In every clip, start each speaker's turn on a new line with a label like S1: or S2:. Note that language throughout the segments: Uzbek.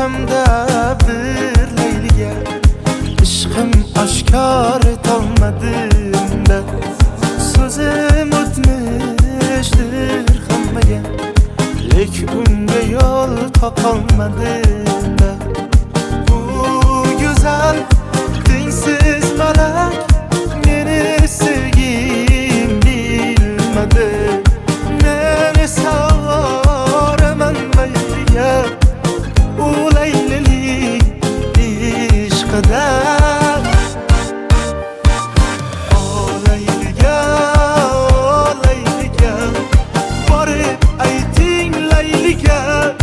S1: orqamda bir layliga ishqim oshkor etolmadim-da. So'zim o'tmishdir hammaga, lek unga yo'l topolmadim-da. Bu go'zal tengsiz malak meni sevgim bilmadi. Meni soraman layliga, u laylilik ishqida. O layliga, borib ayting layliga,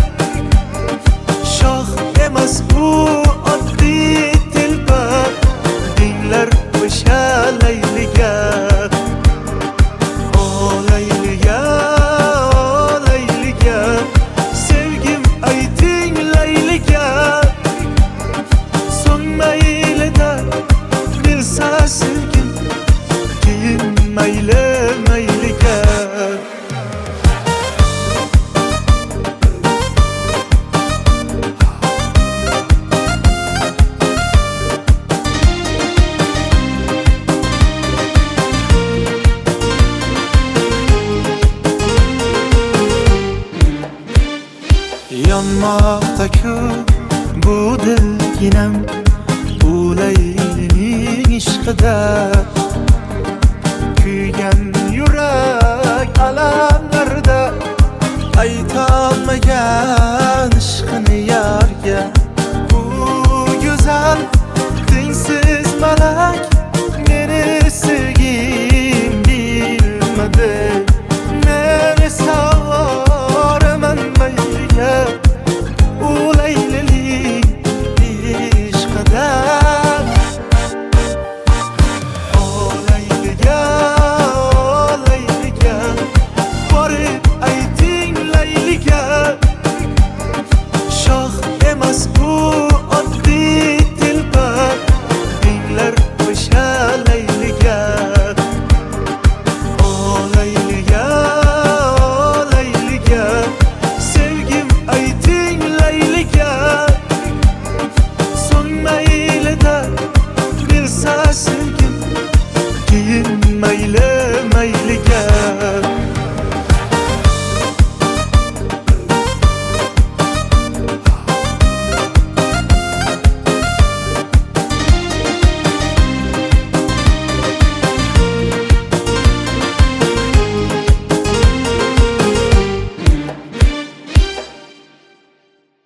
S1: shoh emas u oddiy telba, dinglar o'sha layliga. O layliga, sevgim ayting layliga, so'ng maylida bilsa sevgim, keyin mayli mayliga. Yonmoqda-ku bu dilginam, u laylining ishqida.